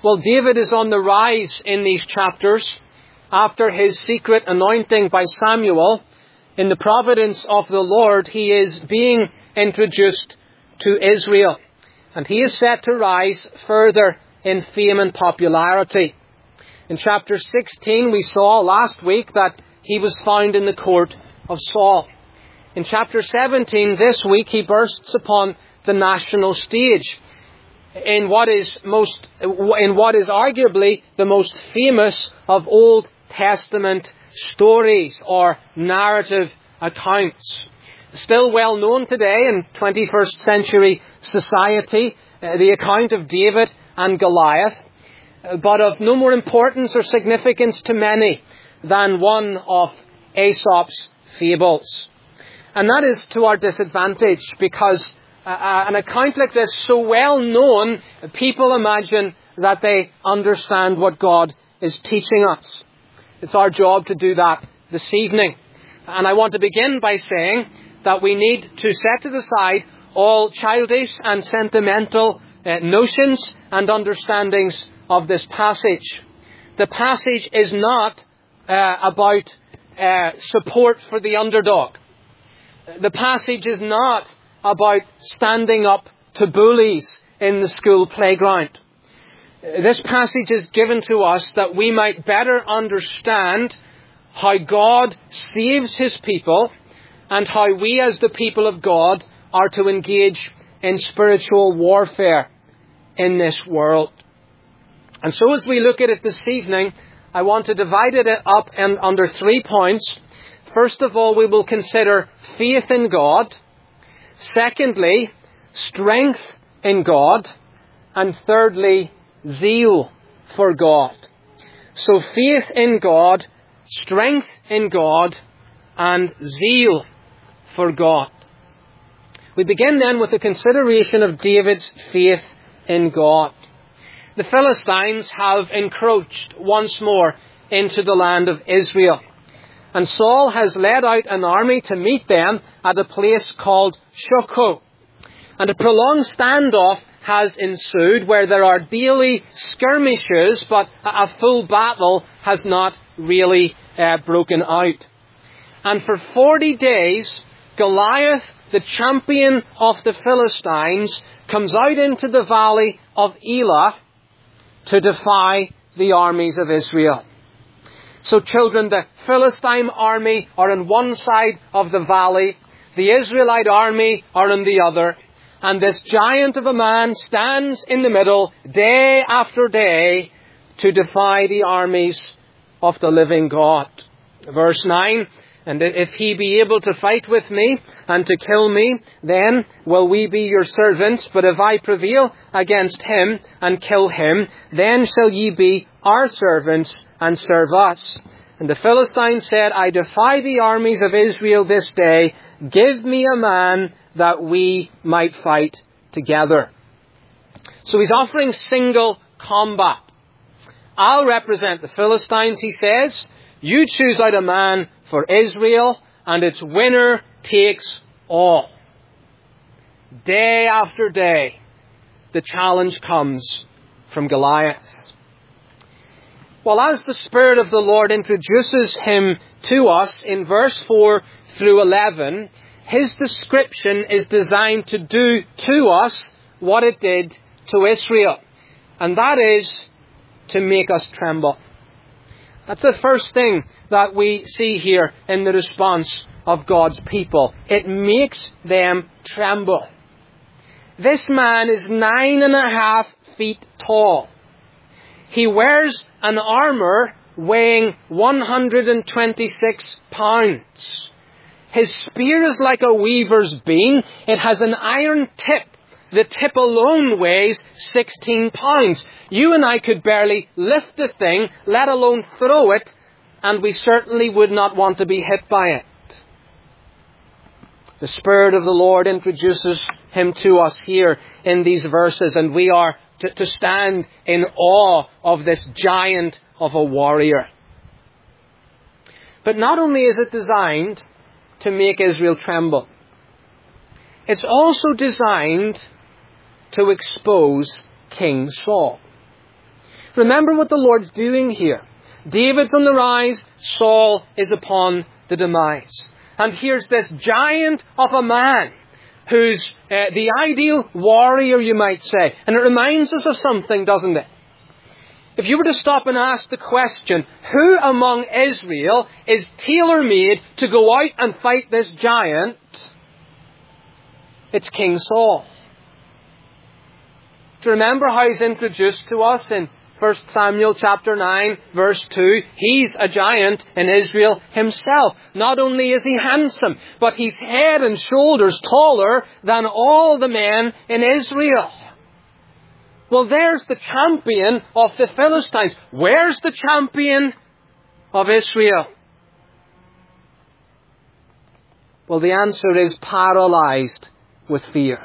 Well, David is on the rise in these chapters. After his secret anointing by Samuel, in the providence of the Lord, he is being introduced to Israel. And he is set to rise further in fame and popularity. In chapter 16, we saw last week that he was found in the court of Saul. In chapter 17, this week, he bursts upon the national stage in what is arguably the most famous of Old Testament stories or narrative accounts. Still well known today in 21st century society, the account of David and Goliath, but of no more importance or significance to many than one of Aesop's fables. And that is to our disadvantage, because an account like this, so well known, people imagine that they understand what God is teaching us. It's our job to do that this evening. And I want to begin by saying that we need to set to the side all childish and sentimental notions and understandings of this passage. The passage is not about support for the underdog. The passage is not about standing up to bullies in the school playground. This passage is given to us that we might better understand how God saves his people and how we as the people of God are to engage in spiritual warfare in this world. And so as we look at it this evening, I want to divide it up under 3 points. First of all, we will consider faith in God. Secondly, strength in God. And thirdly, zeal for God. So faith in God, strength in God, and zeal for God. We begin then with the consideration of David's faith in God. The Philistines have encroached once more into the land of Israel. And Saul has led out an army to meet them at a place called Shochoh. And a prolonged standoff has ensued where there are daily skirmishes, but a full battle has not really broken out. And for 40 days, Goliath, the champion of the Philistines, comes out into the valley of Elah to defy the armies of Israel. So children, the Philistine army are on one side of the valley, the Israelite army are on the other, and this giant of a man stands in the middle day after day to defy the armies of the living God. Verse 9, and if he be able to fight with me and to kill me, then will we be your servants. But if I prevail against him and kill him, then shall ye be our servants and serve us. And the Philistines said, I defy the armies of Israel this day. Give me a man that we might fight together. So he's offering single combat. I'll represent the Philistines, he says. You choose out a man for Israel, and its winner takes all. Day after day, the challenge comes from Goliath. Well, as the Spirit of the Lord introduces him to us in verse 4 through 11, his description is designed to do to us what it did to Israel. And that is to make us tremble. That's the first thing that we see here in the response of God's people. It makes them tremble. This man is 9.5 feet tall. He wears an armour weighing 126 pounds. His spear is like a weaver's beam. It has an iron tip. The tip alone weighs 16 pounds. You and I could barely lift the thing, let alone throw it, and we certainly would not want to be hit by it. The Spirit of the Lord introduces him to us here in these verses, and we are to stand in awe of this giant of a warrior. But not only is it designed to make Israel tremble, it's also designed to expose King Saul. Remember what the Lord's doing here. David's on the rise, Saul is upon the demise. And here's this giant of a man who's the ideal warrior, you might say. And it reminds us of something, doesn't it? If you were to stop and ask the question, who among Israel is tailor-made to go out and fight this giant? It's King Saul. Do you remember how he's introduced to us in 1 Samuel chapter 9, verse 2? He's a giant in Israel himself. Not only is he handsome, but he's head and shoulders taller than all the men in Israel. Well, there's the champion of the Philistines. Where's the champion of Israel? Well, the answer is paralyzed with fear.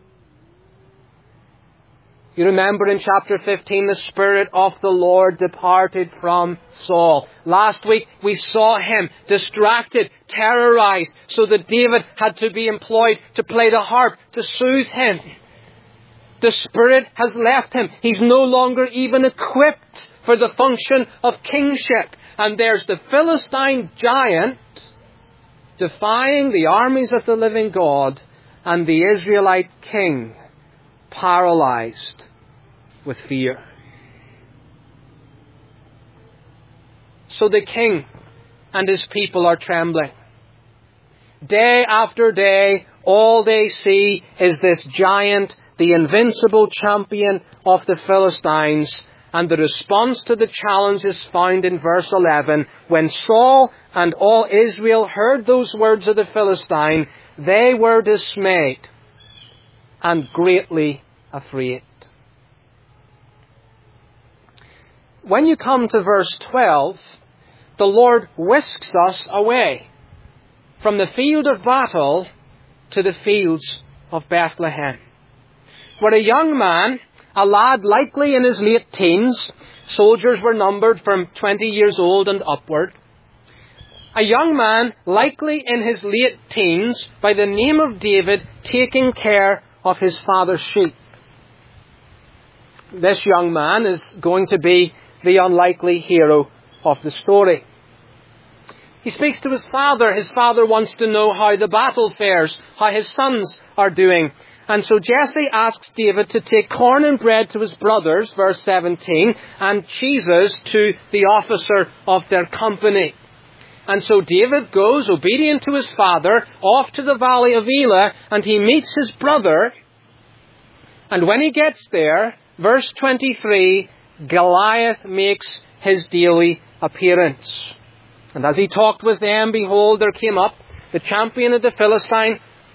You remember in chapter 15, the Spirit of the Lord departed from Saul. Last week, we saw him distracted, terrorized, so that David had to be employed to play the harp to soothe him. The Spirit has left him. He's no longer even equipped for the function of kingship. And there's the Philistine giant defying the armies of the living God, and the Israelite king paralyzed with fear. So the king and his people are trembling. Day after day, all they see is this giant, the invincible champion of the Philistines. And the response to the challenge is found in verse 11. When Saul and all Israel heard those words of the Philistine, they were dismayed and greatly afraid. When you come to verse 12, the Lord whisks us away from the field of battle to the fields of Bethlehem, where a young man, a lad likely in his late teens, soldiers were numbered from 20 years old and upward, a young man likely in his late teens by the name of David, taking care of his father's sheep. This young man is going to be the unlikely hero of the story. He speaks to his father. His father wants to know how the battle fares, how his sons are doing. And so Jesse asks David to take corn and bread to his brothers, verse 17, and cheeses to the officer of their company. And so David goes, obedient to his father, off to the valley of Elah, and he meets his brother. And when he gets there, verse 23, Goliath makes his daily appearance. And as he talked with them, behold, there came up the champion of the Philistine.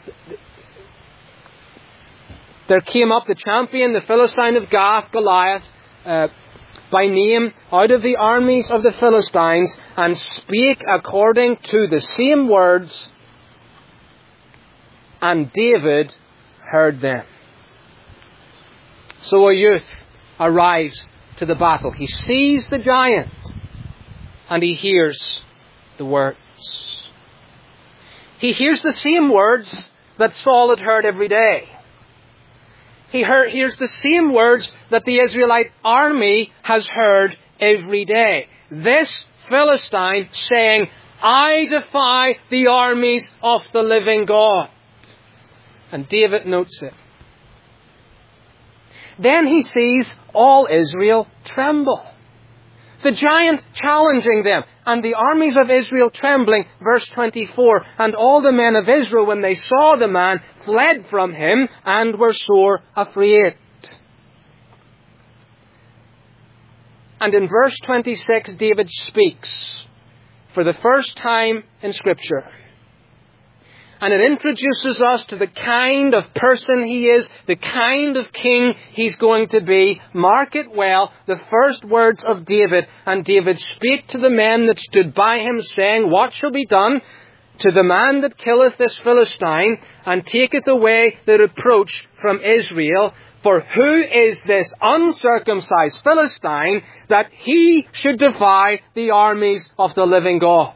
There came up the champion, the Philistine of Gath, Goliath, by name, out of the armies of the Philistines, and spake according to the same words, and David heard them. So a youth arrives to the battle. He sees the giant, and he hears the words. He hears the same words that Saul had heard every day. He hears the same words that the Israelite army has heard every day. This Philistine saying, I defy the armies of the living God. And David notes it. Then he sees all Israel tremble. The giant challenging them, and the armies of Israel trembling, verse 24. And all the men of Israel, when they saw the man, fled from him and were sore afraid. And in verse 26, David speaks for the first time in Scripture. And it introduces us to the kind of person he is, the kind of king he's going to be. Mark it well, the first words of David. And David spake to the men that stood by him, saying, What shall be done to the man that killeth this Philistine, and taketh away the reproach from Israel? For who is this uncircumcised Philistine, that he should defy the armies of the living God?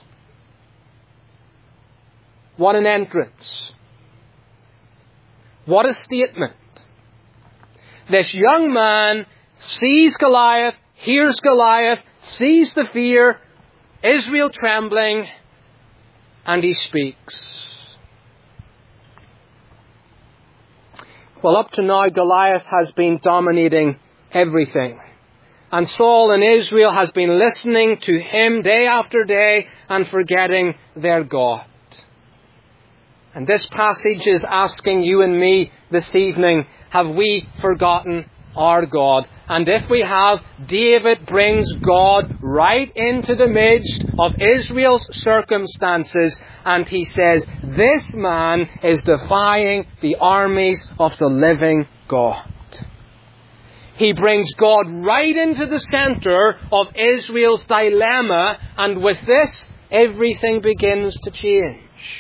What an entrance. What a statement. This young man sees Goliath, hears Goliath, sees the fear, Israel trembling, and he speaks. Well, up to now, Goliath has been dominating everything. And Saul and Israel has been listening to him day after day and forgetting their God. And this passage is asking you and me this evening, have we forgotten our God? And if we have, David brings God right into the midst of Israel's circumstances, and he says, this man is defying the armies of the living God. He brings God right into the center of Israel's dilemma, and with this, everything begins to change.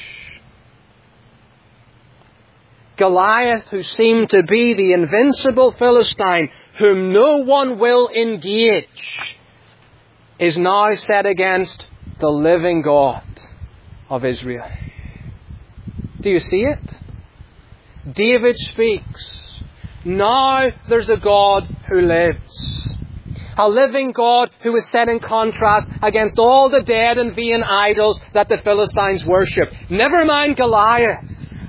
Goliath, who seemed to be the invincible Philistine, whom no one will engage, is now set against the living God of Israel. Do you see it? David speaks. Now there's a God who lives. A living God who is set in contrast against all the dead and vain idols that the Philistines worship. Never mind Goliath.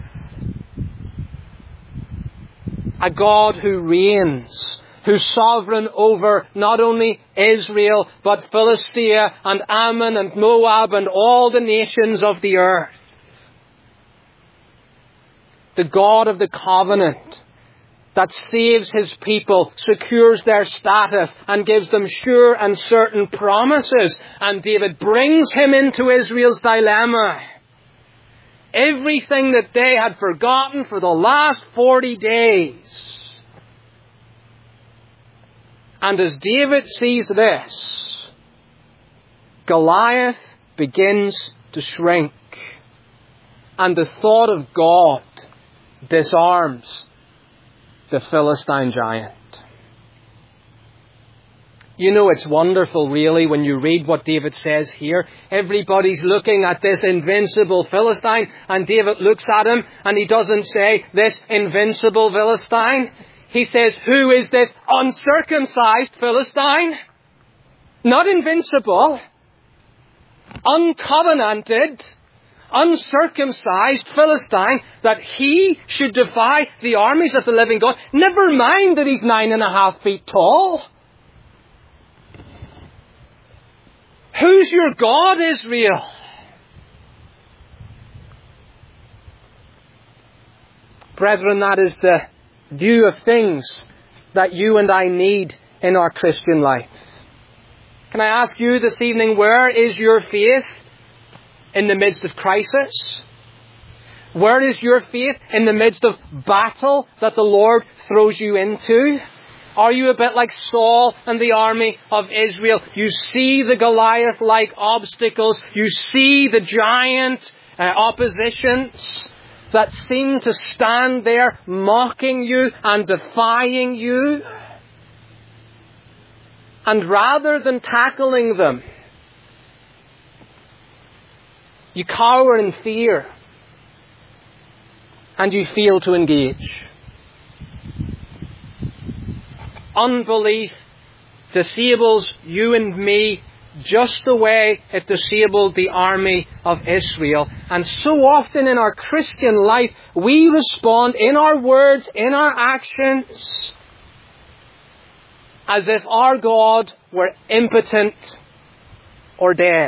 A God who reigns, who's sovereign over not only Israel, but Philistia and Ammon and Moab and all the nations of the earth. The God of the covenant that saves his people, secures their status, and gives them sure and certain promises. And David brings him into Israel's dilemma. Everything that they had forgotten for the last 40 days. And as David sees this, Goliath begins to shrink. And the thought of God disarms the Philistine giant. You know, it's wonderful really when you read what David says here. Everybody's looking at this invincible Philistine, and David looks at him and he doesn't say, this invincible Philistine. He says, who is this uncircumcised Philistine? Not invincible. Uncovenanted, uncircumcised Philistine, that he should defy the armies of the living God. Never mind that he's 9.5 feet tall. Who's your God, Israel? Brethren, that is the view of things that you and I need in our Christian life. Can I ask you this evening, where is your faith in the midst of crisis? Where is your faith in the midst of battle that the Lord throws you into? Are you a bit like Saul and the army of Israel? You see the Goliath-like obstacles. You see the giant oppositions that seem to stand there mocking you and defying you. And rather than tackling them, you cower in fear and you fail to engage. Unbelief disables you and me just the way it disabled the army of Israel. And so often in our Christian life, we respond in our words, in our actions, as if our God were impotent or dead.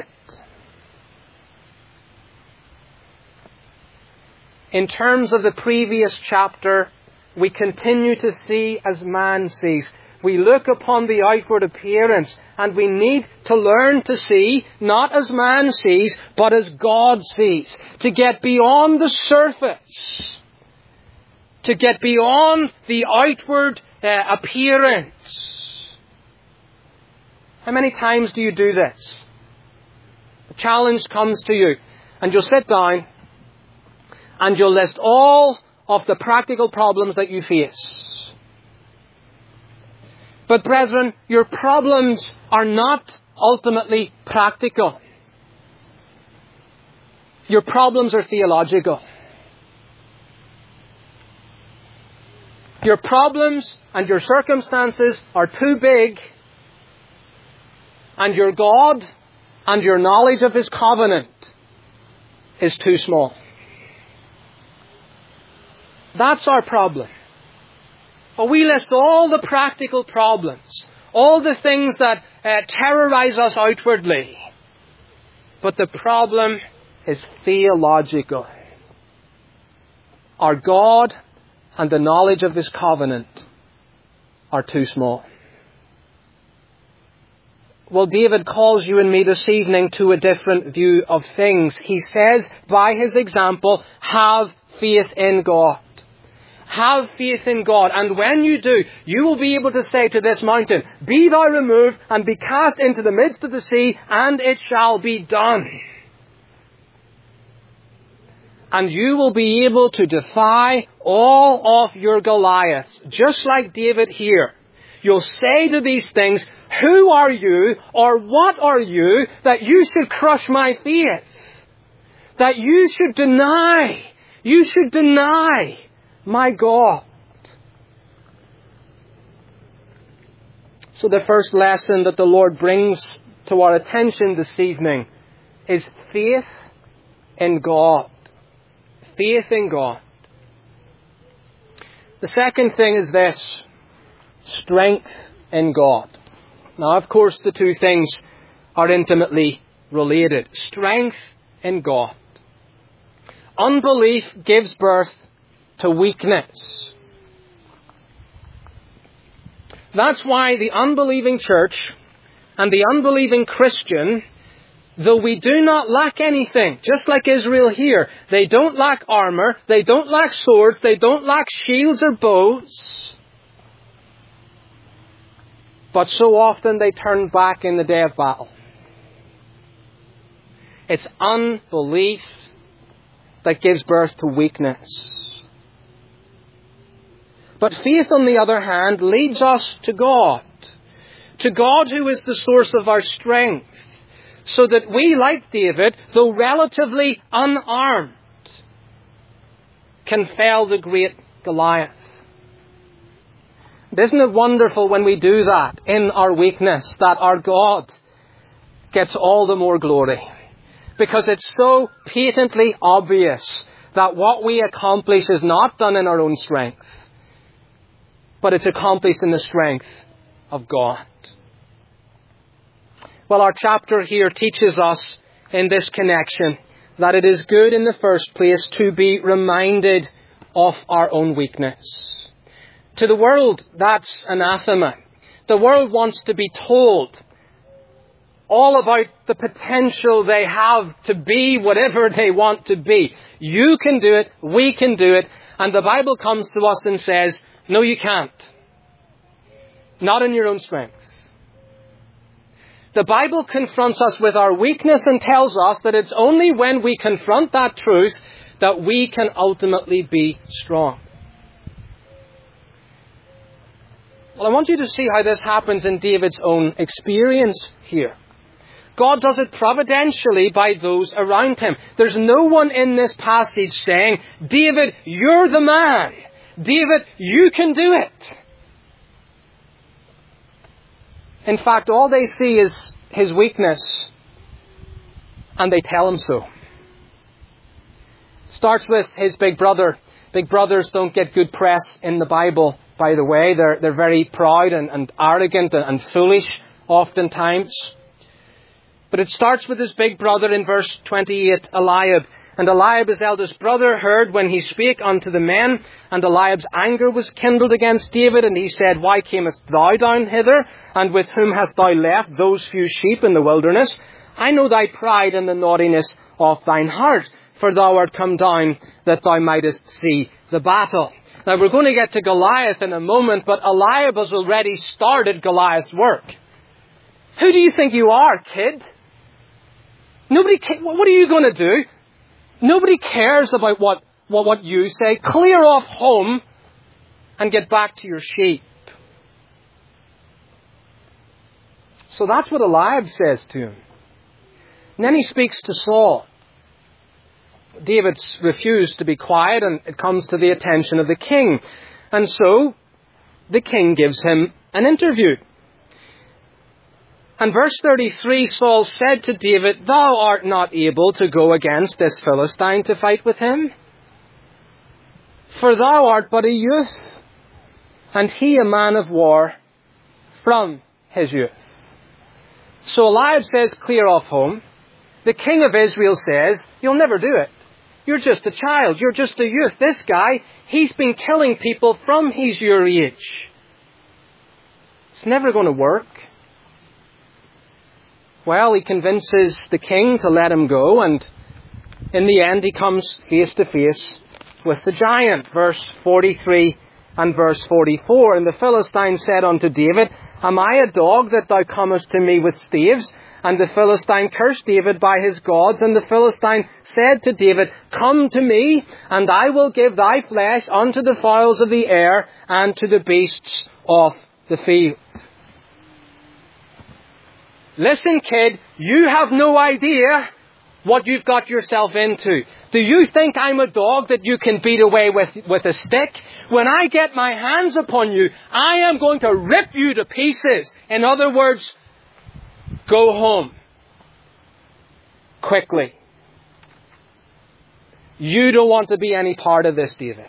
In terms of the previous chapter, we continue to see as man sees. We look upon the outward appearance, and we need to learn to see not as man sees, but as God sees. To get beyond the surface. To get beyond the outward appearance. How many times do you do this? A challenge comes to you, and you'll sit down, and you'll list all of the practical problems that you face. But brethren, your problems are not ultimately practical. Your problems are theological. Your problems and your circumstances are too big, and your God and your knowledge of His covenant is too small. That's our problem. But we list all the practical problems, all the things that terrorize us outwardly. But the problem is theological. Our God and the knowledge of His covenant are too small. Well, David calls you and me this evening to a different view of things. He says, by his example, have faith in God. Have faith in God. And when you do, you will be able to say to this mountain, be thou removed and be cast into the midst of the sea, and it shall be done. And you will be able to defy all of your Goliaths, just like David here. You'll say to these things, who are you, or what are you, that you should crush my faith? That you should deny my God. So the first lesson that the Lord brings to our attention this evening is faith in God. Faith in God. The second thing is this: strength in God. Now, of course, the two things are intimately related. Strength in God. Unbelief gives birth to weakness. That's why the unbelieving church and the unbelieving Christian, though we do not lack anything, just like Israel here, they don't lack armor, they don't lack swords, they don't lack shields or bows. But so often they turn back in the day of battle. It's unbelief that gives birth to weakness. But faith, on the other hand, leads us to God who is the source of our strength, so that we, like David, though relatively unarmed, can fell the great Goliath. Isn't it wonderful when we do that in our weakness, that our God gets all the more glory? Because it's so patently obvious that what we accomplish is not done in our own strength, but it's accomplished in the strength of God. Well, our chapter here teaches us in this connection that it is good in the first place to be reminded of our own weakness. To the world, that's anathema. The world wants to be told all about the potential they have to be whatever they want to be. You can do it, we can do it, and the Bible comes to us and says, no, you can't. Not in your own strength. The Bible confronts us with our weakness and tells us that it's only when we confront that truth that we can ultimately be strong. Well, I want you to see how this happens in David's own experience here. God does it providentially by those around him. There's no one in this passage saying, David, you're the man. David, you can do it. In fact, all they see is his weakness, and they tell him so. Starts with his big brother. Big brothers don't get good press in the Bible, by the way. They're very proud and arrogant and foolish oftentimes. But it starts with his big brother in verse 28, Eliab. And Eliab, his eldest brother, heard when he spake unto the men, and Eliab's anger was kindled against David, and he said, Why camest thou down hither? And with whom hast thou left those few sheep in the wilderness? I know thy pride and the naughtiness of thine heart, for thou art come down that thou mightest see the battle. Now we're going to get to Goliath in a moment, but Eliab has already started Goliath's work. Who do you think you are, kid? What are you going to do? Nobody cares about what you say. Clear off home and get back to your sheep. So that's what Eliab says to him. And then he speaks to Saul. David's refused to be quiet, and it comes to the attention of the king. And so the king gives him an interview. And verse 33, Saul said to David, "Thou art not able to go against this Philistine to fight with him, for thou art but a youth, and he a man of war from his youth." So Eliab says, "Clear off home." The king of Israel says, "You'll never do it. You're just a child. You're just a youth. This guy, he's been killing people from he's your age. It's never going to work." Well, he convinces the king to let him go, and in the end he comes face to face with the giant. Verse 43 and verse 44. "And the Philistine said unto David, Am I a dog that thou comest to me with staves? And the Philistine cursed David by his gods. And the Philistine said to David, Come to me, and I will give thy flesh unto the fowls of the air and to the beasts of the field." Listen, kid, you have no idea what you've got yourself into. Do you think I'm a dog that you can beat away with a stick? When I get my hands upon you, I am going to rip you to pieces. In other words, go home. Quickly. You don't want to be any part of this, David.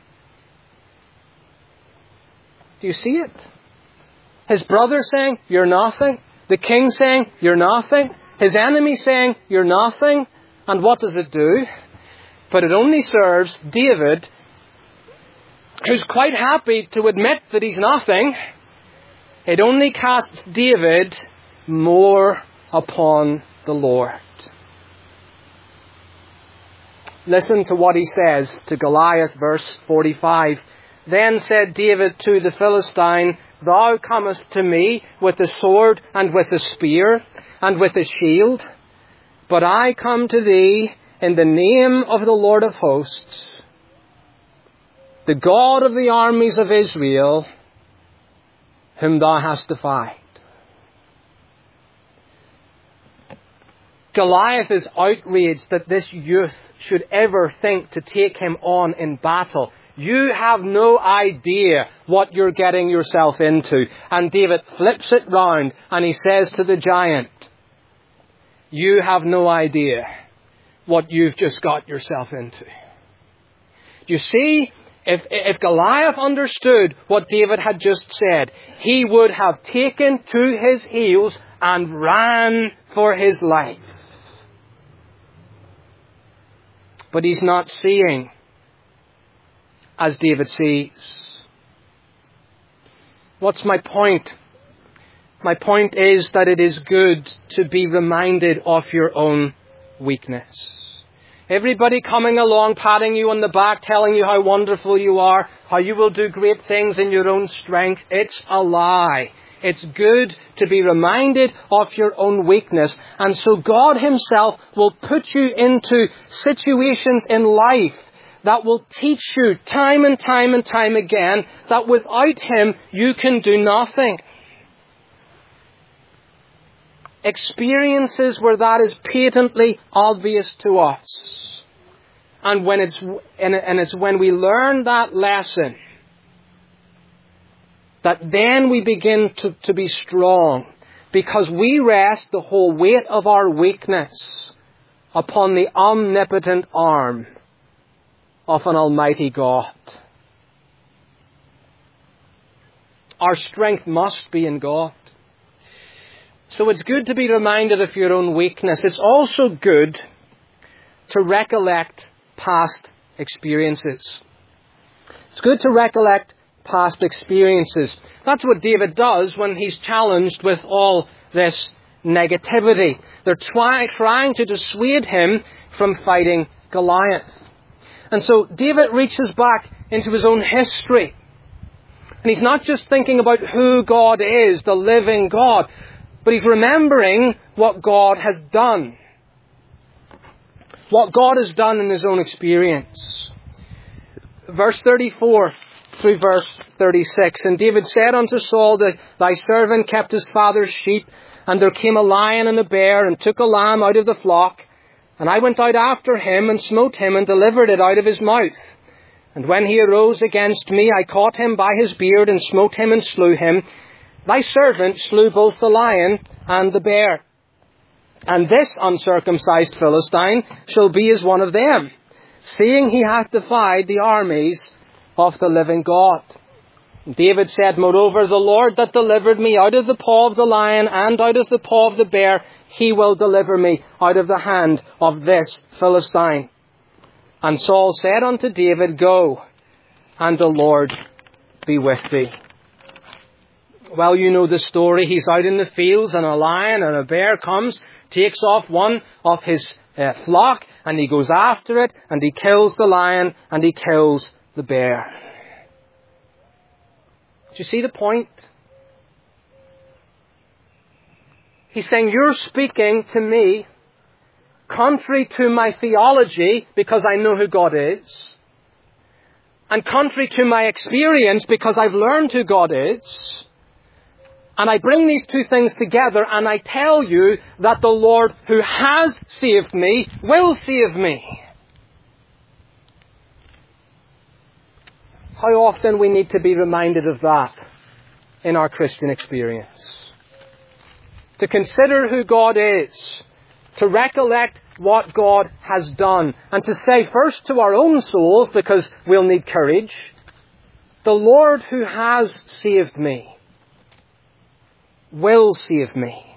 Do you see it? His brother saying, "You're nothing." The king saying, "You're nothing." His enemy saying, "You're nothing." And what does it do? But it only serves David, who's quite happy to admit that he's nothing. It only casts David more upon the Lord. Listen to what he says to Goliath, verse 45. "Then said David to the Philistine, Thou comest to me with a sword and with a spear and with a shield, but I come to thee in the name of the Lord of hosts, the God of the armies of Israel, whom thou hast defied." Goliath is outraged that this youth should ever think to take him on in battle. You have no idea what you're getting yourself into. And David flips it round and he says to the giant, "You have no idea what you've just got yourself into." Do you see? If Goliath understood what David had just said, he would have taken to his heels and ran for his life. But he's not seeing as David sees. What's my point? My point is that it is good to be reminded of your own weakness. Everybody coming along, patting you on the back, telling you how wonderful you are, how you will do great things in your own strength, it's a lie. It's good to be reminded of your own weakness. And so God Himself will put you into situations in life that will teach you time and time and time again that without Him you can do nothing. Experiences where that is patently obvious to us. And it's when we learn that lesson that then we begin to be strong, because we rest the whole weight of our weakness upon the omnipotent arm of an almighty God. Our strength must be in God. So it's good to be reminded of your own weakness. It's also good to recollect past experiences. It's good to recollect past experiences. That's what David does when he's challenged with all this negativity. They're trying to dissuade him from fighting Goliath. And so David reaches back into his own history. And he's not just thinking about who God is, the living God, but he's remembering what God has done. What God has done in his own experience. Verse 34 through verse 36. "And David said unto Saul, Thy servant kept his father's sheep, and there came a lion and a bear, and took a lamb out of the flock. And I went out after him, and smote him, and delivered it out of his mouth. And when he arose against me, I caught him by his beard and smote him and slew him. Thy servant slew both the lion and the bear. And this uncircumcised Philistine shall be as one of them, seeing he hath defied the armies of the living God. David said, Moreover, the Lord that delivered me out of the paw of the lion and out of the paw of the bear, he will deliver me out of the hand of this Philistine. And Saul said unto David, Go, and the Lord be with thee. Well, you know the story. He's out in the fields, and a lion and a bear comes, takes off one of his flock, and he goes after it, and he kills the lion, and he kills the bear. Do you see the point? He's saying, you're speaking to me contrary to my theology, because I know who God is, and contrary to my experience, because I've learned who God is. And I bring these two things together, and I tell you that the Lord who has saved me will save me. How often we need to be reminded of that in our Christian experience. To consider who God is, to recollect what God has done, and to say first to our own souls, because we'll need courage, the Lord who has saved me will save me.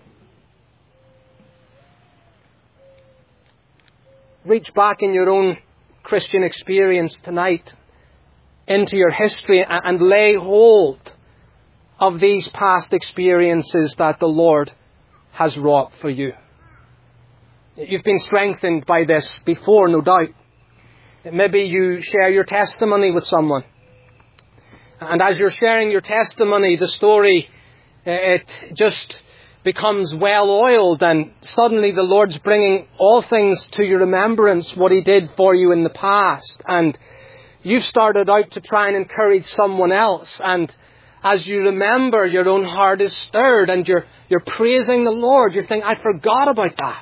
Reach back in your own Christian experience tonight into your history and lay hold of these past experiences that the Lord has wrought for you. You've been strengthened by this before, no doubt. Maybe you share your testimony with someone. And as you're sharing your testimony, the story, it just becomes well-oiled, and suddenly the Lord's bringing all things to your remembrance, what He did for you in the past. And you've started out to try and encourage someone else, and as you remember, your own heart is stirred, and you're praising the Lord. You're thinking, I forgot about that.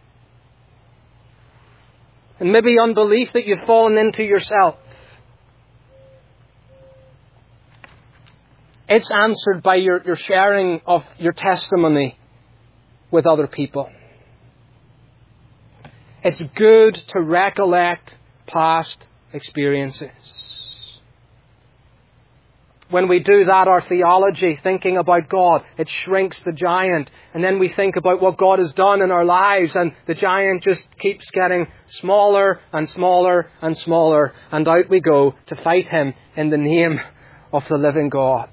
And maybe unbelief that you've fallen into yourself. It's answered by your sharing of your testimony with other people. It's good to recollect past experiences. When we do that, our theology, thinking about God, it shrinks the giant. And then we think about what God has done in our lives, and the giant just keeps getting smaller and smaller and smaller. And out we go to fight him in the name of the living God.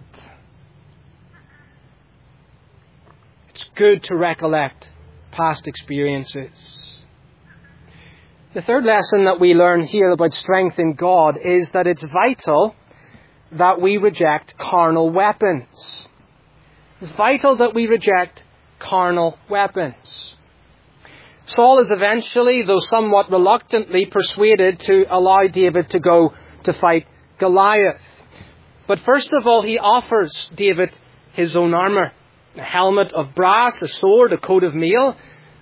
It's good to recollect past experiences. The third lesson that we learn here about strength in God is that it's vital that we reject carnal weapons. It's vital that we reject carnal weapons. Saul is eventually, though somewhat reluctantly, persuaded to allow David to go to fight Goliath. But first of all, he offers David his own armour. A helmet of brass, a sword, a coat of mail,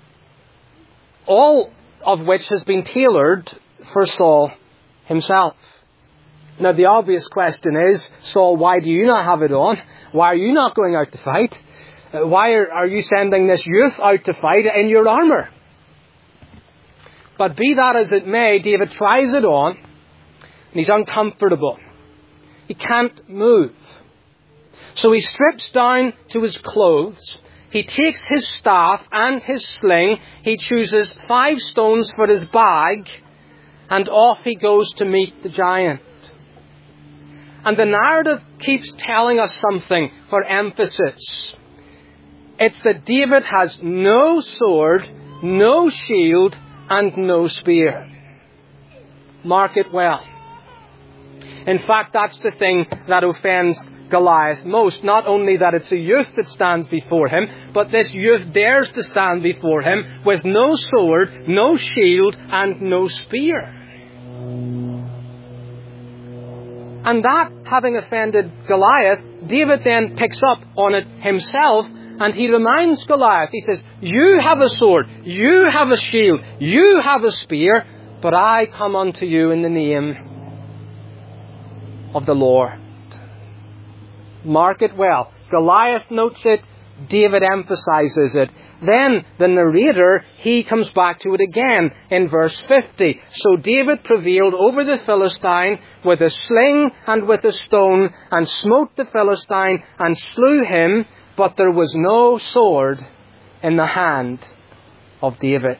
all of which has been tailored for Saul himself. Now the obvious question is, Saul, why do you not have it on? Why are you not going out to fight? Why are you sending this youth out to fight in your armour? But be that as it may, David tries it on, and he's uncomfortable. He can't move. So he strips down to his clothes. He takes his staff and his sling. He chooses 5 stones for his bag, and off he goes to meet the giant. And the narrative keeps telling us something for emphasis. It's that David has no sword, no shield, and no spear. Mark it well. In fact, that's the thing that offends Goliath most. Not only that it's a youth that stands before him, but this youth dares to stand before him with no sword, no shield, and no spear. And that, having offended Goliath, David then picks up on it himself, and he reminds Goliath, he says, you have a sword, you have a shield, you have a spear, but I come unto you in the name of the Lord. Mark it well. Goliath notes it. David emphasizes it. Then the narrator, he comes back to it again in verse 50. So David prevailed over the Philistine with a sling and with a stone, and smote the Philistine and slew him, but there was no sword in the hand of David.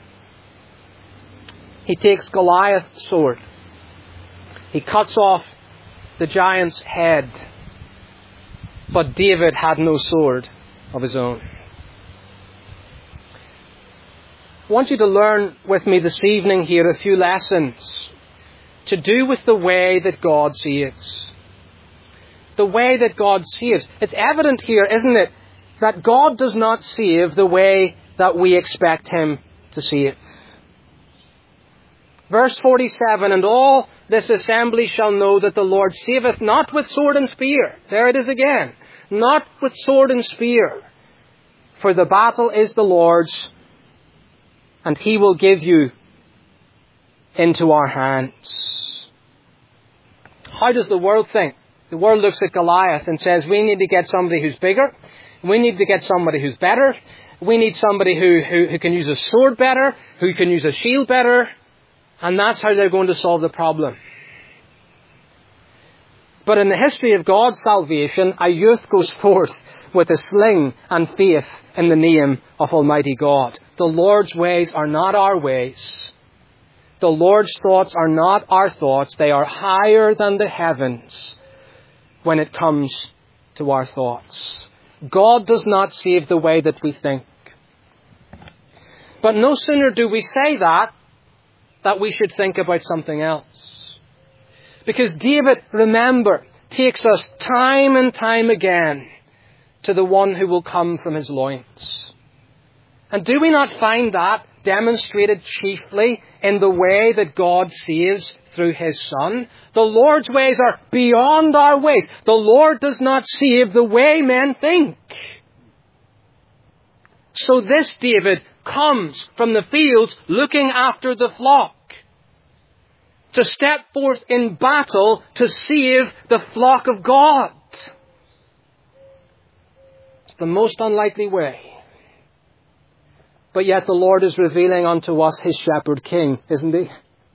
He takes Goliath's sword. He cuts off the giant's head. But David had no sword of his own. I want you to learn with me this evening here a few lessons to do with the way that God saves. The way that God saves. It's evident here, isn't it, that God does not save the way that we expect Him to save. Verse 47, and all this assembly shall know that the Lord saveth not with sword and spear. There it is again. Not with sword and spear. For the battle is the Lord's, and He will give you into our hands. How does the world think? The world looks at Goliath and says, we need to get somebody who's bigger. We need to get somebody who's better. We need somebody who can use a sword better, who can use a shield better. And that's how they're going to solve the problem. But in the history of God's salvation, a youth goes forth with a sling and faith in the name of Almighty God. The Lord's ways are not our ways. The Lord's thoughts are not our thoughts. They are higher than the heavens when it comes to our thoughts. God does not save the way that we think. But no sooner do we say that we should think about something else. Because David, remember, takes us time and time again to the one who will come from his loins. And do we not find that demonstrated chiefly in the way that God saves through His Son? The Lord's ways are beyond our ways. The Lord does not save the way men think. So this David comes from the fields looking after the flock to step forth in battle to save the flock of God. It's the most unlikely way. But yet the Lord is revealing unto us His shepherd king, isn't He?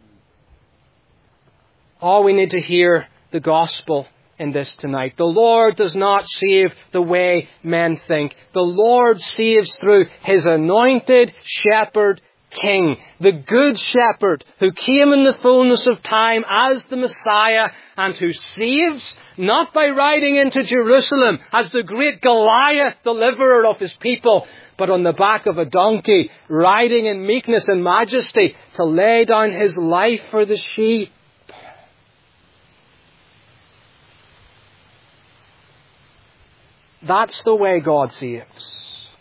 Oh, we need to hear the gospel in this tonight. The Lord does not save the way men think. The Lord saves through His anointed shepherd king, the good shepherd who came in the fullness of time as the Messiah and who saves not by riding into Jerusalem as the great Goliath deliverer of His people, but on the back of a donkey, riding in meekness and majesty to lay down His life for the sheep. That's the way God saves.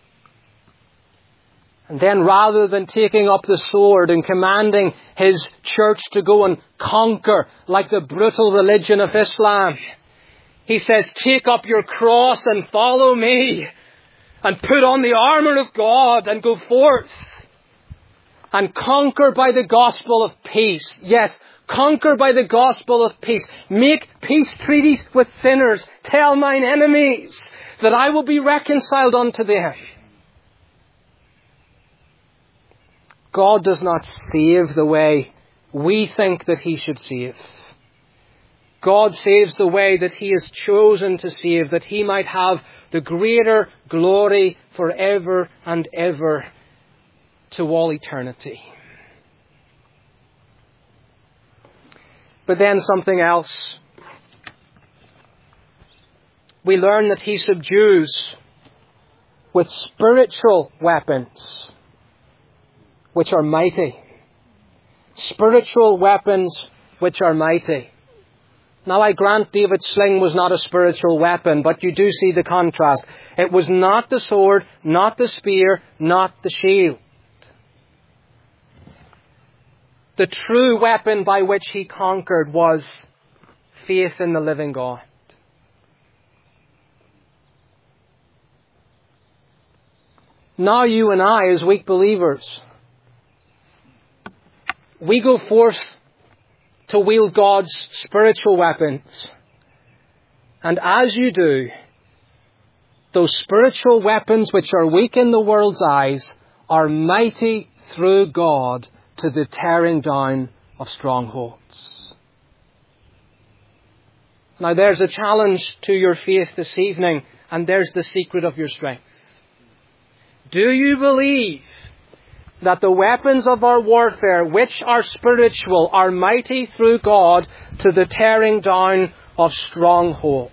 And then rather than taking up the sword and commanding His church to go and conquer like the brutal religion of Islam, He says, take up your cross and follow me and put on the armour of God and go forth and conquer by the gospel of peace. Yes, conquer by the gospel of peace. Make peace treaties with sinners. Tell mine enemies that I will be reconciled unto them. God does not save the way we think that He should save. God saves the way that He has chosen to save, that He might have the greater glory forever and ever to all eternity. But then something else. We learn that He subdues with spiritual weapons, which are mighty. Spiritual weapons which are mighty. Now I grant David's sling was not a spiritual weapon, but you do see the contrast. It was not the sword, not the spear, not the shield. The true weapon by which he conquered was faith in the living God. Now you and I, as weak believers, we go forth to wield God's spiritual weapons. And as you do, those spiritual weapons which are weak in the world's eyes are mighty through God to the tearing down of strongholds. Now there's a challenge to your faith this evening, and there's the secret of your strength. Do you believe that the weapons of our warfare, which are spiritual, are mighty through God to the tearing down of strongholds?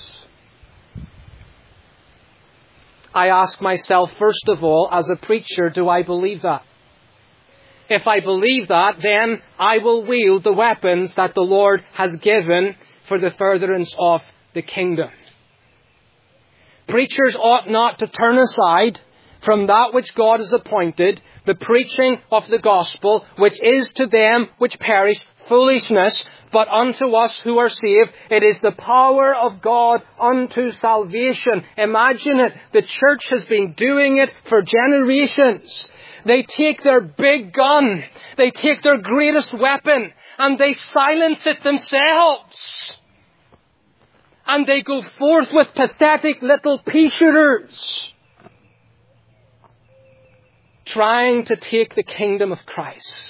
I ask myself, first of all, as a preacher, do I believe that? If I believe that, then I will wield the weapons that the Lord has given for the furtherance of the kingdom. Preachers ought not to turn aside from that which God has appointed, the preaching of the gospel, which is to them which perish foolishness, but unto us who are saved, it is the power of God unto salvation. Imagine it. The church has been doing it for generations. They take their big gun, they take their greatest weapon, and they silence it themselves. And they go forth with pathetic little pea-shooters, trying to take the kingdom of Christ.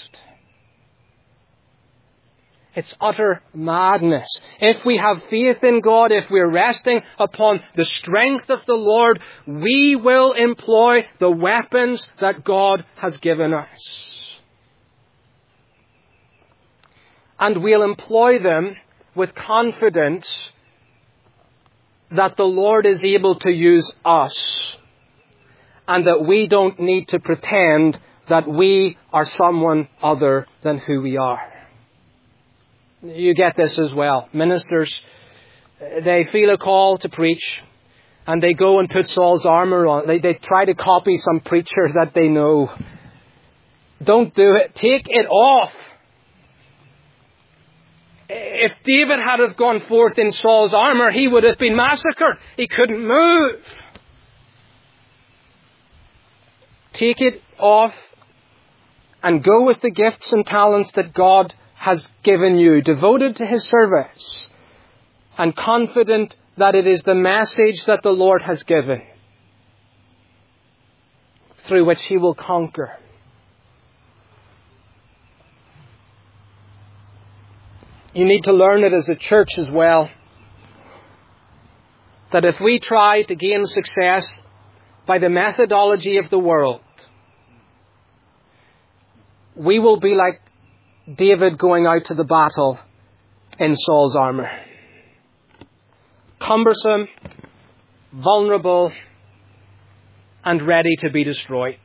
It's utter madness. If we have faith in God, if we're resting upon the strength of the Lord, we will employ the weapons that God has given us. And we'll employ them with confidence that the Lord is able to use us, and that we don't need to pretend that we are someone other than who we are. You get this as well. Ministers, they feel a call to preach, and they go and put Saul's armor on. They try to copy some preacher that they know. Don't do it. Take it off. If David had have gone forth in Saul's armor, he would have been massacred. He couldn't move. Take it off and go with the gifts and talents that God has given you, devoted to His service, and confident that it is the message that the Lord has given, through which He will conquer. You need to learn it as a church as well, that if we try to gain success by the methodology of the world, we will be like David going out to the battle in Saul's armor. Cumbersome, vulnerable, and ready to be destroyed.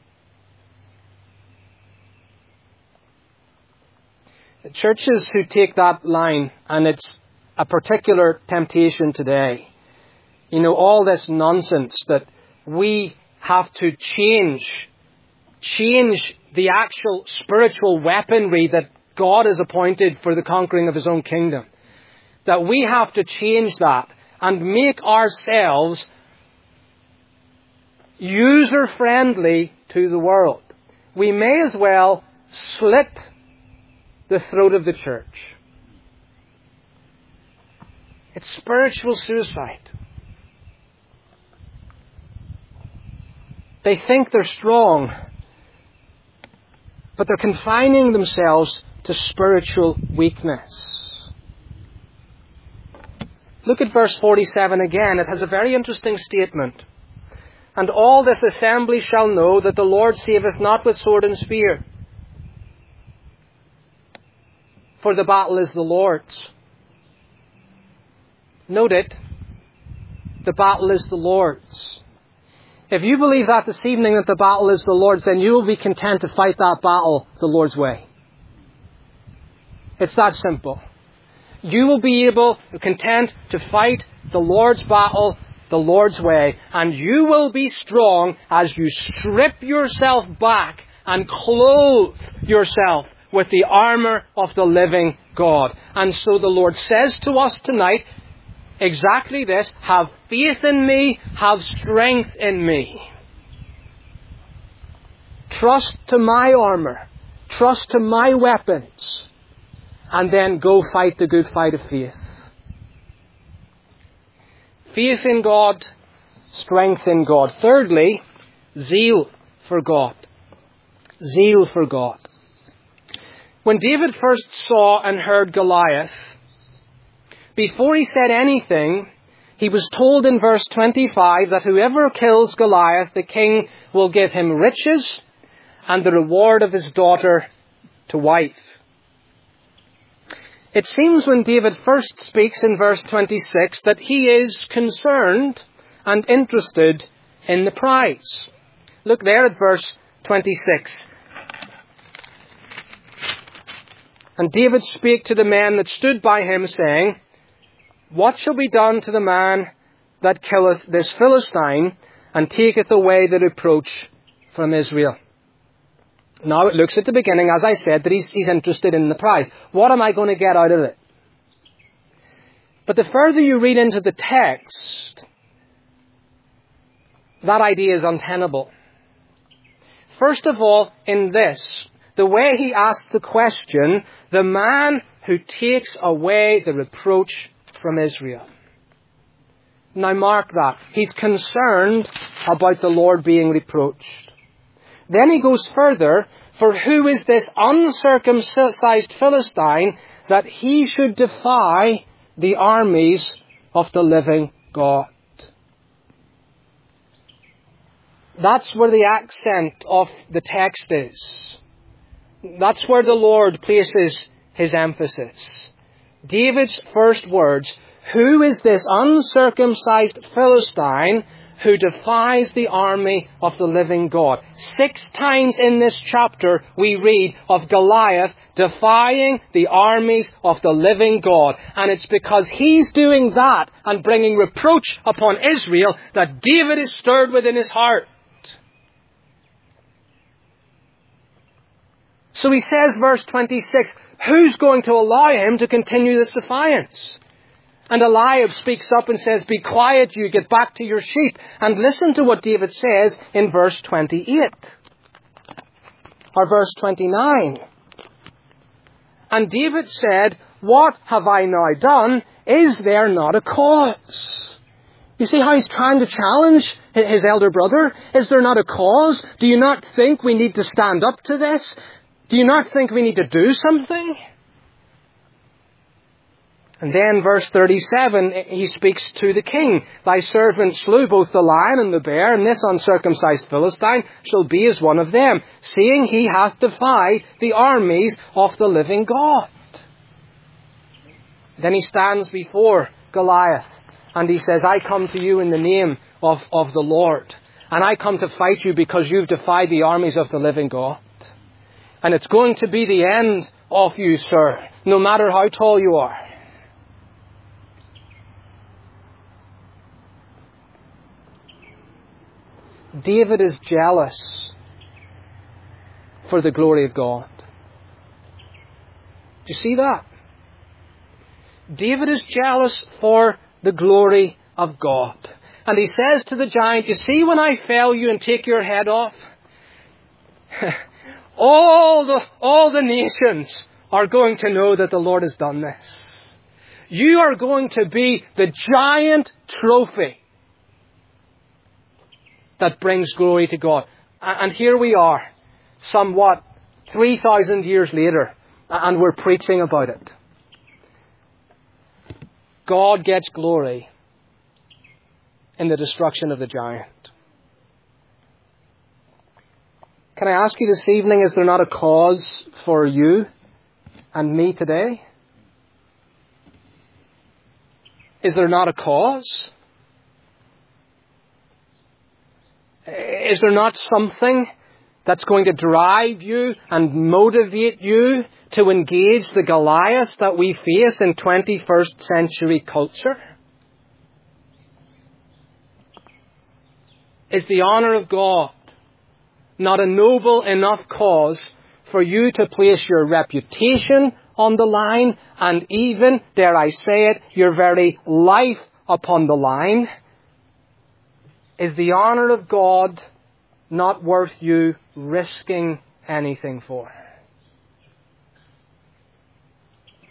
Churches who take that line, and it's a particular temptation today, all this nonsense that we have to change the actual spiritual weaponry that God has appointed for the conquering of His own kingdom. That we have to change that and make ourselves user-friendly to the world. We may as well slit the throat of the church. It's spiritual suicide. They think they're strong, but they're confining themselves to spiritual weakness. Look at verse 47 again. It has a very interesting statement. And all this assembly shall know that the Lord saveth not with sword and spear, for the battle is the Lord's. Note it. The battle is the Lord's. If you believe that this evening, that the battle is the Lord's, then you will be content to fight that battle the Lord's way. It's that simple. You will be content to fight the Lord's battle the Lord's way, and you will be strong as you strip yourself back and clothe yourself with the armor of the living God. And so the Lord says to us tonight exactly this: have faith in me, have strength in me. Trust to my armor, trust to my weapons, and then go fight the good fight of faith. Faith in God, strength in God. Thirdly, zeal for God. Zeal for God. When David first saw and heard Goliath, before he said anything, he was told in verse 25 that whoever kills Goliath, the king will give him riches and the reward of his daughter to wife. It seems when David first speaks in verse 26 that he is concerned and interested in the prize. Look there at verse 26. And David spake to the men that stood by him, saying, What shall be done to the man that killeth this Philistine, and taketh away the reproach from Israel? Now it looks at the beginning, as I said, that he's interested in the prize. What am I going to get out of it? But the further you read into the text, that idea is untenable. First of all, in this, the way he asks the question, the man who takes away the reproach from Israel. Now mark that. He's concerned about the Lord being reproached. Then he goes further, for who is this uncircumcised Philistine that he should defy the armies of the living God? That's where the accent of the text is. That's where the Lord places his emphasis. David's first words, who is this uncircumcised Philistine who defies the army of the living God? 6 times in this chapter we read of Goliath defying the armies of the living God. And it's because he's doing that and bringing reproach upon Israel that David is stirred within his heart. So he says, verse 26, who's going to allow him to continue this defiance? And Eliab speaks up and says, be quiet, you get back to your sheep. And listen to what David says in verse 28. Or verse 29. And David said, what have I now done? Is there not a cause? You see how he's trying to challenge his elder brother? Is there not a cause? Do you not think we need to stand up to this? Do you not think we need to do something? And then verse 37, he speaks to the king. Thy servant slew both the lion and the bear, and this uncircumcised Philistine shall be as one of them, seeing he hath defied the armies of the living God. Then he stands before Goliath, and he says, I come to you in the name of the Lord, and I come to fight you because you've defied the armies of the living God. And it's going to be the end of you, sir, no matter how tall you are. David is jealous for the glory of God. Do you see that? David is jealous for the glory of God. And he says to the giant, you see when I fell you and take your head off? All the nations are going to know that the Lord has done this. You are going to be the giant trophy that brings glory to God. And here we are, somewhat 3,000 years later, and we're preaching about it. God gets glory in the destruction of the giant. Can I ask you this evening, is there not a cause for you and me today? Is there not a cause? Is there not something that's going to drive you and motivate you to engage the Goliaths that we face in 21st century culture? Is the honor of God not a noble enough cause for you to place your reputation on the line and even, dare I say it, your very life upon the line? Is the honor of God not worth you risking anything for?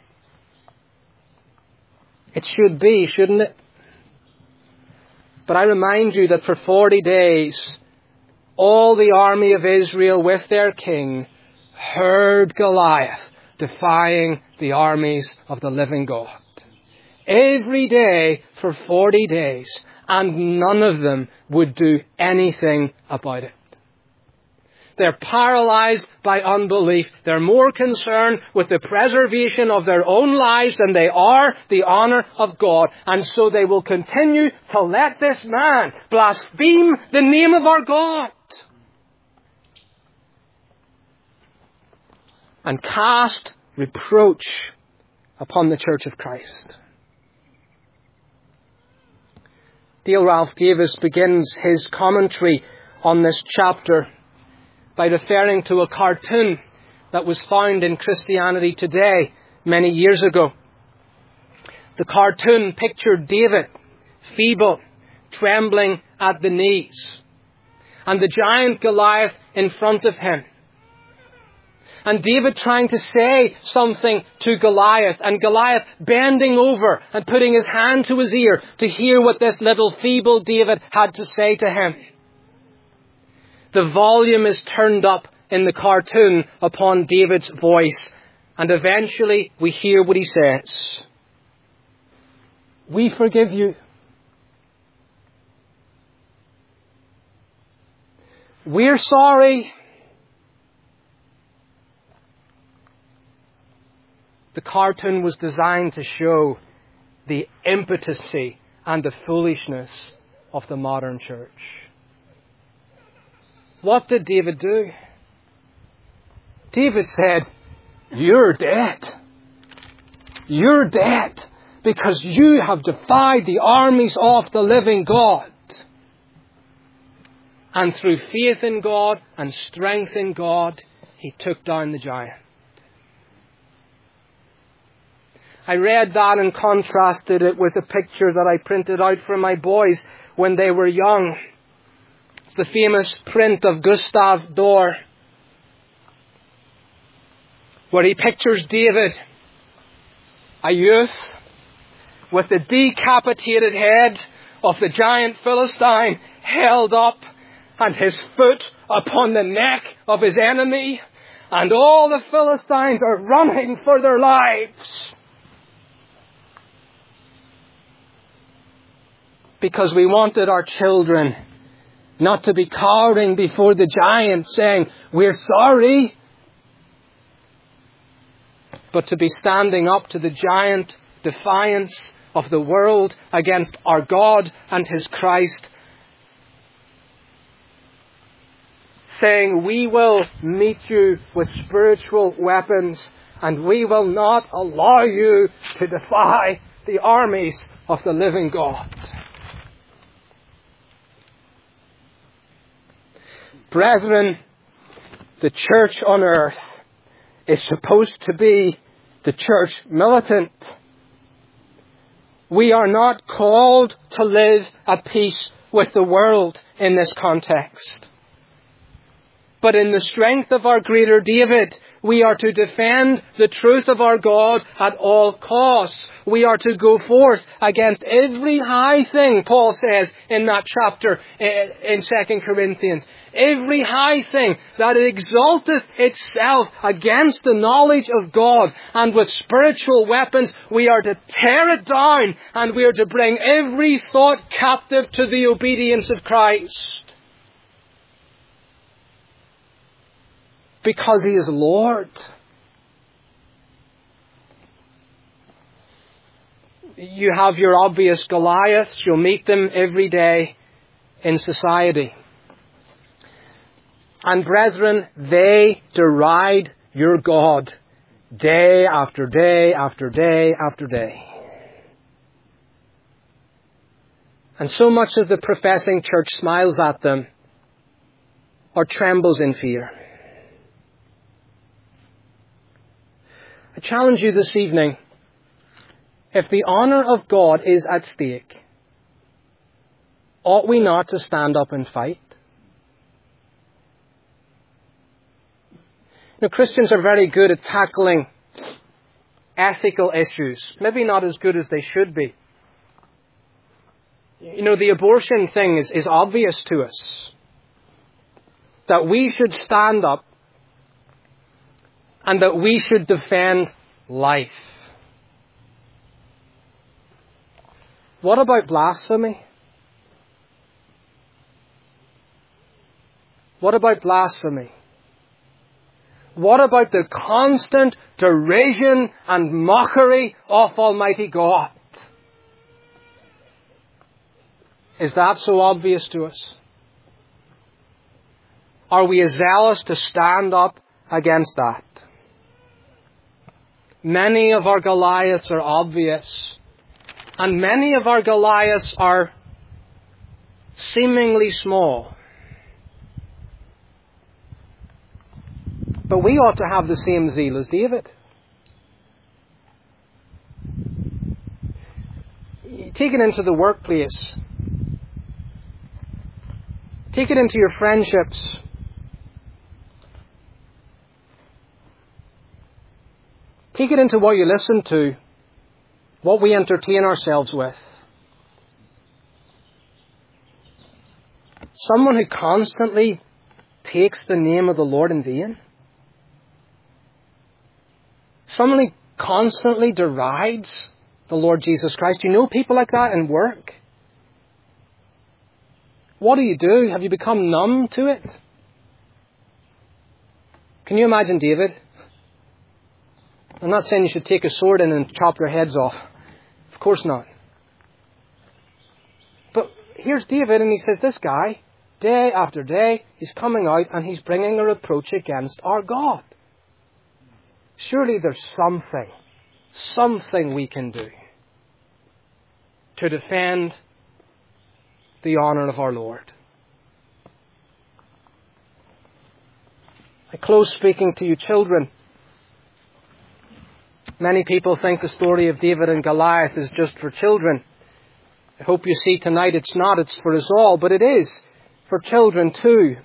It should be, shouldn't it? But I remind you that for 40 days, all the army of Israel with their king heard Goliath defying the armies of the living God. Every day for 40 days, and none of them would do anything about it. They're paralyzed by unbelief. They're more concerned with the preservation of their own lives than they are the honor of God. And so they will continue to let this man blaspheme the name of our God and cast reproach upon the Church of Christ. Dale Ralph Davis begins his commentary on this chapter by referring to a cartoon that was found in Christianity Today many years ago. The cartoon pictured David, feeble, trembling at the knees, and the giant Goliath in front of him. And David trying to say something to Goliath, and Goliath bending over and putting his hand to his ear to hear what this little feeble David had to say to him. The volume is turned up in the cartoon upon David's voice, and eventually we hear what he says. We forgive you. We're sorry. The cartoon was designed to show the impotency and the foolishness of the modern church. What did David do? David said, "You're dead. You're dead because you have defied the armies of the living God." And through faith in God and strength in God, he took down the giant. I read that and contrasted it with a picture that I printed out for my boys when they were young. It's the famous print of Gustave Doré, where he pictures David, a youth, with the decapitated head of the giant Philistine held up and his foot upon the neck of his enemy, and all the Philistines are running for their lives. Because we wanted our children not to be cowering before the giant saying, "We're sorry," but to be standing up to the giant defiance of the world against our God and His Christ, saying, "We will meet you with spiritual weapons, and we will not allow you to defy the armies of the living God." Brethren, the church on earth is supposed to be the church militant. We are not called to live at peace with the world in this context. But in the strength of our greater David, we are to defend the truth of our God at all costs. We are to go forth against every high thing, Paul says in that chapter in 2 Corinthians. Every high thing that exalteth itself against the knowledge of God. And with spiritual weapons, we are to tear it down, and we are to bring every thought captive to the obedience of Christ. Because He is Lord. You have your obvious Goliaths. You'll meet them every day in society. And brethren, they deride your God day after day after day after day. And so much of the professing church smiles at them or trembles in fear. I challenge you this evening, if the honour of God is at stake, ought we not to stand up and fight? Now, Christians are very good at tackling ethical issues. Maybe not as good as they should be. You know, the abortion thing is obvious to us. That we should stand up and that we should defend life. What about blasphemy? What about blasphemy? What about the constant derision and mockery of Almighty God? Is that so obvious to us? Are we as zealous to stand up against that? Many of our Goliaths are obvious, and many of our Goliaths are seemingly small. But we ought to have the same zeal as David. Take it into the workplace. Take it into your friendships. Take it into what you listen to, what we entertain ourselves with. Someone who constantly takes the name of the Lord in vain. Someone who constantly derides the Lord Jesus Christ. Do you know people like that in work? What do? Have you become numb to it? Can you imagine David? I'm not saying you should take a sword in and chop their heads off. Of course not. But here's David, and he says, this guy, day after day, he's coming out and he's bringing a reproach against our God. Surely there's something we can do to defend the honour of our Lord. I close speaking to you children. Many people think the story of David and Goliath is just for children. I hope you see tonight it's not. It's for us all, but it is for children too.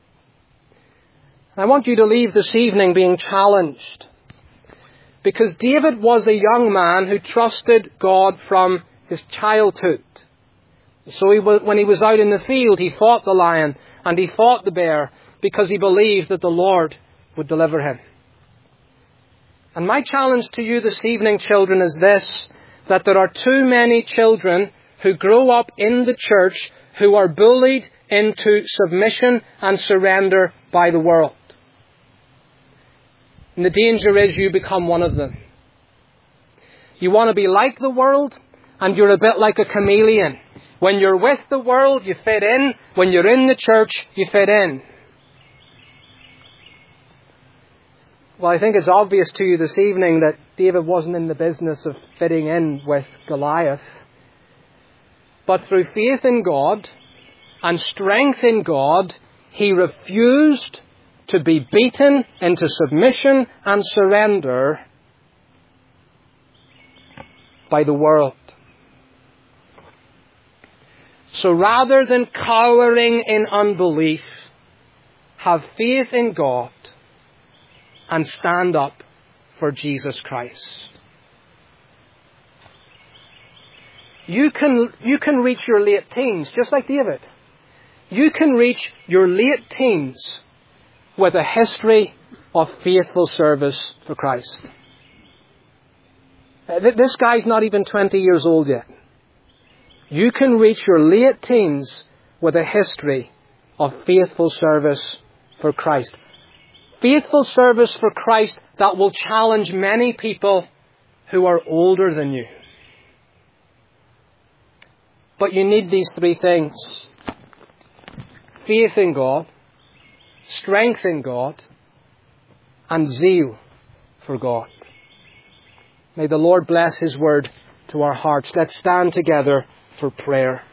I want you to leave this evening being challenged. Because David was a young man who trusted God from his childhood. So when he was out in the field, he fought the lion and he fought the bear because he believed that the Lord would deliver him. And my challenge to you this evening, children, is this, that there are too many children who grow up in the church who are bullied into submission and surrender by the world. And the danger is you become one of them. You want to be like the world, and you're a bit like a chameleon. When you're with the world, you fit in. When you're in the church, you fit in. Well, I think it's obvious to you this evening that David wasn't in the business of fitting in with Goliath. But through faith in God and strength in God, he refused to be beaten into submission and surrender by the world. So rather than cowering in unbelief, have faith in God and stand up for Jesus Christ. You can reach your late teens, just like David. You can reach your late teens with a history of faithful service for Christ. This guy's not even 20 years old yet. You can reach your late teens with a history of faithful service for Christ. Faithful service for Christ that will challenge many people who are older than you. But you need these three things. Faith in God, strength in God, and zeal for God. May the Lord bless His word to our hearts. Let's stand together for prayer.